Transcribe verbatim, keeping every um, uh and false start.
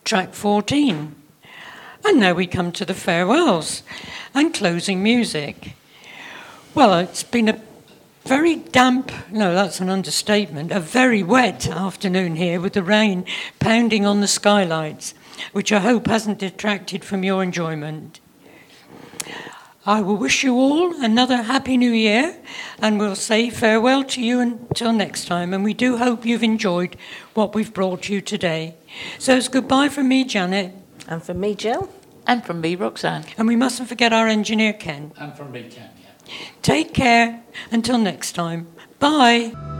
track fourteen. And now we come to the farewells and closing music. Well, it's been a very damp, no, that's an understatement, a very wet afternoon here with the rain pounding on the skylights, which I hope hasn't detracted from your enjoyment. I will wish you all another happy new year, and we'll say farewell to you until next time, and we do hope you've enjoyed what we've brought you today. So it's goodbye from me, Janet. And from me, Jill. And from me, Roxanne. And we mustn't forget our engineer, Ken. And from me, Ken, yeah. Take care until next time. Bye.